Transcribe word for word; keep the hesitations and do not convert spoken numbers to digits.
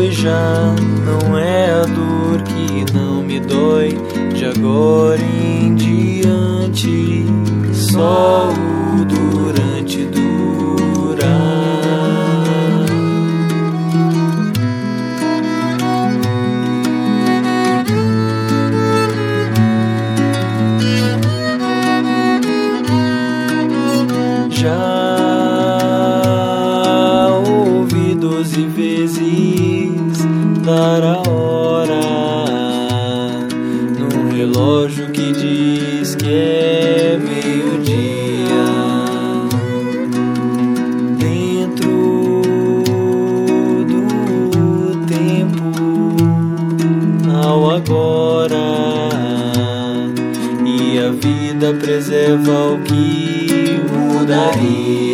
hoje já não é a dor que não me dói, de agora em diante, só o durante durar. Já ouvi doze vezes dar a hora num relógio que diz que é meio-dia. Dentro do tempo, ao agora, e a vida preserva o que mudaria.